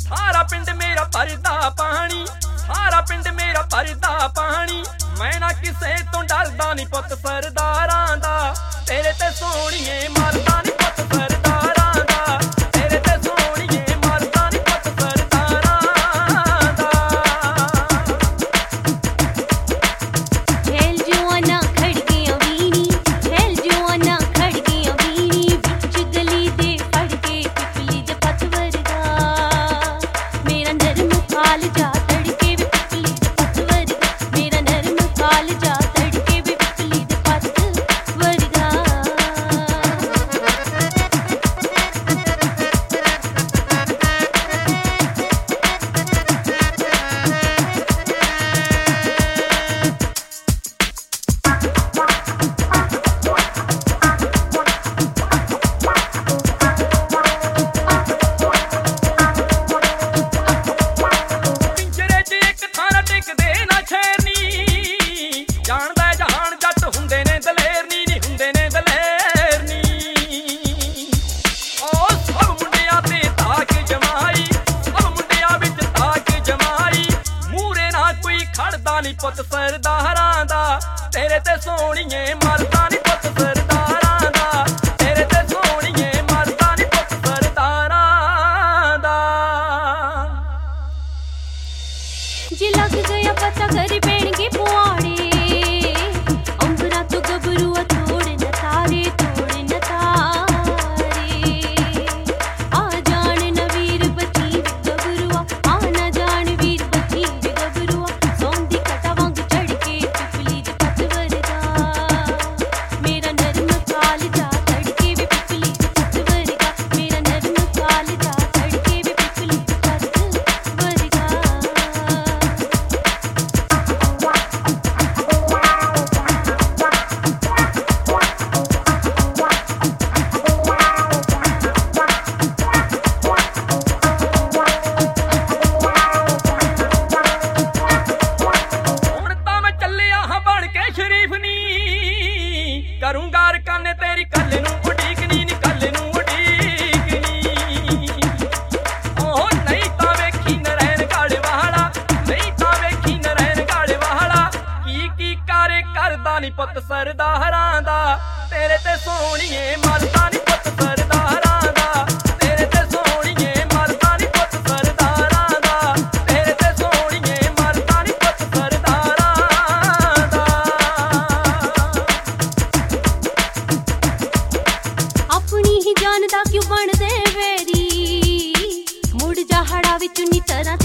ਸਾਰਾ ਪਿੰਡ ਮੇਰਾ ਭਰਦਾ ਪਾਣੀ, ਸਾਰਾ ਪਿੰਡ ਮੇਰਾ ਭਰਦਾ ਪਾਣੀ। ਮੈਂ ਨਾ ਕਿਸੇ ਤੋਂ ਡਰਦਾ ਨੀ ਪੁੱਤ ਸਰਦਾਰਾਂ ਦਾ, ਤੇਰੇ ਤੇ ਸੋਹਣੀਏ ਮਰਦਾ ਨੀ ਪੁੱਤ ਸਰਦਾਰਾਂ ਦਾ, ਤੇਰੇ ਤੇ ਸੋਹਣੀਏ ਮਰਦਾ ਨੀ ਪੁੱਤ ਸਰਦਾਰਾਂ ਦਾ। ਛੇਲ ਜੁਆਨਾ ਖੜ ਗਿਆ ਵੀਣੀ, ਛੇਲ ਜੁਆਨਾ ਖੜ ਗਿਆ ਵੀਣੀ, ਵਿੱਚ ਗਲੀ ਦੇ ਫੜ ਕੇ ਪਿਪਲੀ ਦੇ ਪੱਤ ਵਰਗਾ। ਮੇਰਾ ਨਰਮ ਕਾਲਜਾ ਤੜਕੇ ਵੀ ਪਿਪਲੀ ਦੇ ਪੱਤ ਵਰਗਾ, ਮੇਰਾ ਨਰਮ ਕਾਲਜਾ ਤੜਕੇ ਵੀ ਪਿਪਲੀ ਦੇ ਪੱਤ ਵਰਗਾ। ਪਿੰਜਰੇ 'ਚ ਇੱਕ ਥਾਂ ਨਾ ਟਿਕਦੇ ਨਾ ਸ਼ੇਰਨੀ, ਜਾਣਦਾ ਜਹਾਨ ਜੱਟ ਹੁੰਦੇ ਨੇ ਦਲੇਰ ਨੀ, ਨੀ ਹੁੰਦੇ ਨੇ ਦਲੇਰ ਨੀ। ਓ ਸਭ ਮੁੰਡਿਆਂ ਤੇ ਤਾਕ ਜਮਾਈ, ਸਭ ਮੁੰਡਿਆਂ ਵਿੱਚ ਤਾਕ ਜਮਾਈ। ਮੂਹਰੇ ਨਾ ਕੋਈ ਖੜਦਾ ਨੀ ਪੁੱਤ ਸਰਦਾਰਾਂ ਦਾ, ਤੇਰੇ ਤੇ ਸੋਹਣੀਏ ਮਰਦਾ ਨੀ ਪੁੱਤ ਸਰਦਾਰਾਂ ਦਾ, ਤੇਰੇ ਤੇ ਸੋਹਣੀਏ ਮਰਦਾ ਨੀ ਪੁੱਤ ਸਰਦਾਰਾਂ ਦਾ। ਜੇ ਲੱਗ ਗਿਆ ਪਤਾ ਘਰ ਪੈਣਗੇ ਪੁਆੜੇ, ਅੰਬਰਾਂ ਤੋਂ ਗੱਭਰੂਆ ਤੋੜ ਨਾ ਤਾਰੇ, ਤੋੜ ਨਾ ਤਾਰੇ। ਆ ਜਾਣ ਨਾ ਵੀਰ ਬੱਚੀ ਵੇ ਗੱਭਰੂਆ, ਆ ਨਾ ਜਾਣ ਵੀਰ ਬੱਚੀ ਵੇ ਗੱਭਰੂਆ। ਸੌਂਦੀ ਕਟਾ ਵਾਂਗ ਚੜ ਕੇ ਪਿਪਲੀ ਦੇ ਪੱਤ ਵਰਗਾ, ਮੇਰਾ ਨਰਮ ਕਾਲਜਾ ਤੜਕੇ ਵੀ ਪਿਪਲੀ ਦੇ ਪੱਤ ਵਰਗਾ, ਮੇਰਾ ਨਰਮ ਕਾਲਜਾ ਤੜਕੇ ਵੀ ਪਿਪਲੀ ਦੇ ਪੱਤ ਵਰਗਾ। ਹੁਣ ਤਾਂ ਮੈਂ ਚੱਲਿਆ ਹਾਂ ਬਣ ਕੇ ਸ਼ਰੀਫ ਨੀ, ਕਰੂੰਗਾ ਰਕਾਨੇ ਤੇਰੀ ਕੱਲ ਨੂੰ ਉਡੀਕਨੀ ਨੀ, ਕੱਲ ਨੂੰ ਉਡੀਕਨੀ। ਓਹ ਨਹੀਂ ਤਾਂ ਵੇਖੀ ਨਰੈਣ ਗੜ ਵਾਲਾ, ਨਹੀਂ ਤਾਂ ਵੇਖੀ ਨਰੈਣ ਗੜ ਵਾਲਾ। ਕੀ ਕਾਰੇ ਕਰਦਾ ਨੀ ਪੁੱਤ ਸਰਦਾਰਾਂ ਦਾ, ਤੇਰੇ ਤੇ ਸੋਹਣੀਏ ਮਰਦਾ ਨੀ ਪੁੱਤ ਸਰਦਾਰਾਂ ਦਾ, ਤੇਰੇ ਤੇ ਸੋਹਣੀਏ ਮਰਦਾ ਨੀ ਪੁੱਤ ਸਰਦਾਰਾਂ ਦਾ, ਤੇਰੇ ਤੇ ਸੋਹਣੀਏ ਮਰਦਾ ਨੀ ਪੁੱਤ ਸਰਦਾਰਾਂ ਦਾ। ਆਪਣੀ ਹੀ ਜਾਨ ਦਾ ਕਿਉਂ ਬਣਦੇ ਵੇਰੀ, ਮੁੜ ਜਾ ਹੜਾ ਵਿੱਚ ਨੀ ਤਰ੍ਹਾਂ